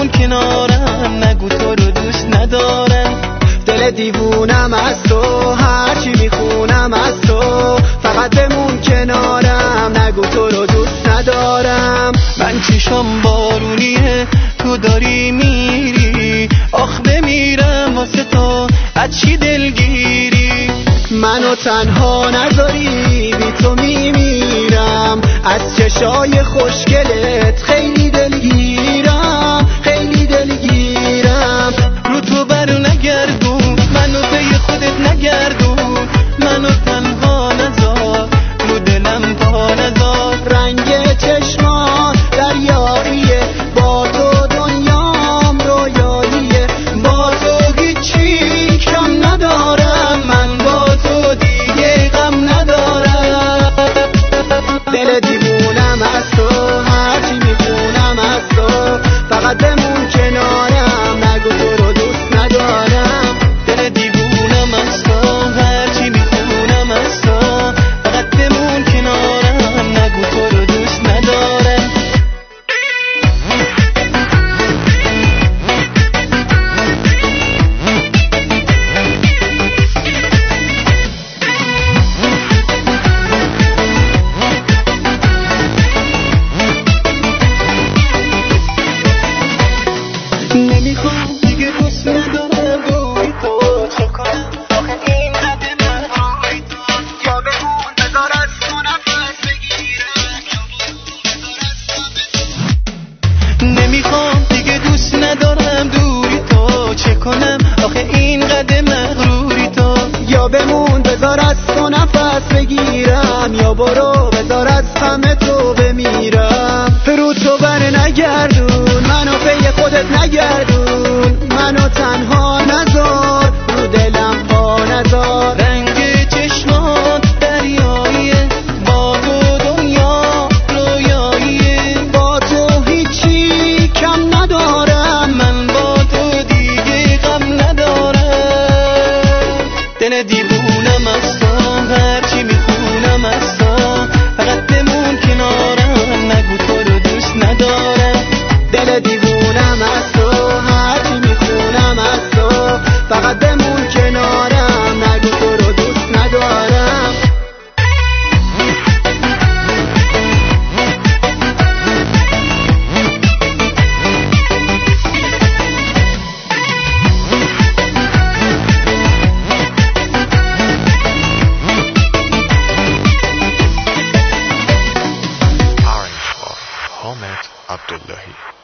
بمون کنارم، نگو تو رو دوست ندارم. دل دیوونم از تو، هرچی میخونم از تو، فقط بمون کنارم، نگو تو رو دوست ندارم. من چشم بارونیه تو داری میری، آخ بمیرم واسه تو، از چی دلگیری؟ منو تنها نذاری، بی تو میمیرم، از چشای خوشگلت خیلی دلگیرم، خیلی دلگیرم. رو تو برو نگردون، منو پی خودت نگردون، منو تنها نذار، رو دلم پا نذار. رنگ چشمات دریاییه، با تو دنیام رویاییه، با تو هیچی کم ندارم، من با تو دیگه غم ندارم. دل دیوونم از تو، هرچی میخونم از تو، فقط بمون کنارم، نگو تو رو دوست ندارم. دل دیوونم از تو، هرچی میخونم از تو، فقط بمون کنارم، نگو تو رو دوست ندارم. نمیخوام دیگه دوست ندارم روی تو، چه کنم آخه این قد من روی تو؟ یا بمون بذار از تو نفس بگیرم، یا بذار از تو. نمیخوام دیگه دوست ندارم دوری تو، چه کنم آخه این قد مغروری تو؟ یا بمون بذار از تو نفس بگیرم، یا برو بذار از غم تو بمیرم. رو تو بر نگردون، منو پی خودت نگردون، منو تنها نذار، رو دلم پا نذار. رنگ چشمات دریاییه، با تو دنیا رویاییه، با تو هیچی کم ندارم، من با تو دیگه غم ندارم. دل دیوونم از تو، هرچی میخونم از تو، فقط بمون کنارم، نگو تو رو دوست ندارم. دل دیوونم از تو، هرچی میخونم از تو، فقط بمون کنارم، نگو تو رو دوست ندارم. Ahmed Abdullahi.